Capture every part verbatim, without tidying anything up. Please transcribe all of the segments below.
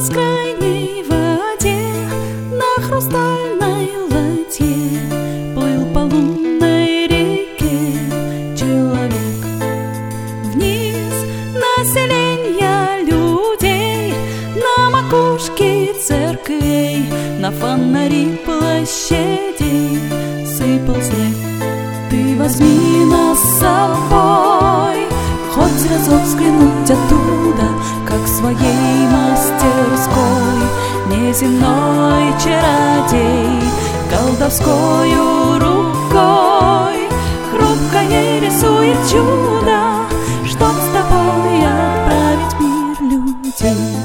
бескрайней воде на хрустальной ладье плыл по лунной реке человек. Вниз на селенья людей, на макушки церквей, на фонари площадей сыпал снег. Ты возьми нас с собой, хоть разок взглянуть оттуда, как своей мастерской неземной чародей колдовскою рукой хрупкое рисует чудо, чтоб с тобой отправить в мир людей.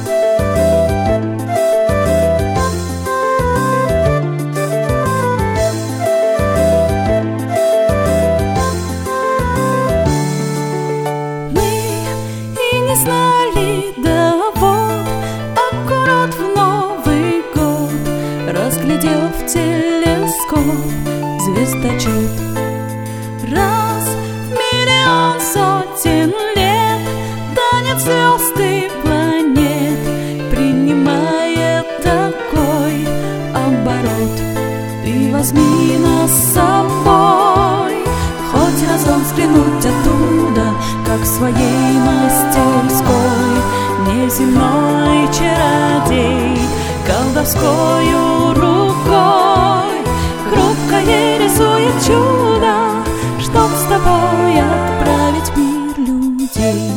Знали, да вот, аккурат в Новый год, разглядел в телескоп звездочет. Раз в миллион сотен лет танец звезд и планет принимает такой оборот. Ты возьми нас с собой, хоть разом взглянуть оттуда, как своей мастерской неземной чародей колдовскою рукой хрупкое рисует чудо, чтоб с тобой отправить в мир людей.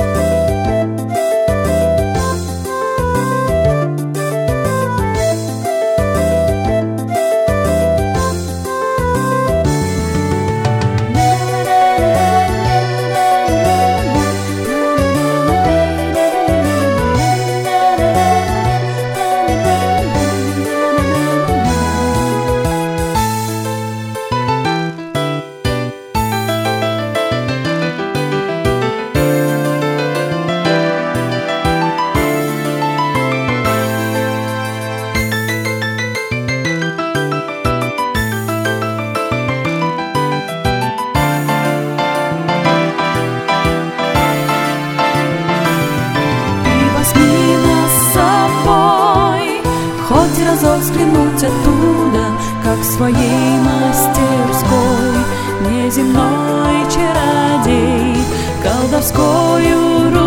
Хоть разок взглянуть оттуда, как своей мастерской неземной чародей колдовскою рукой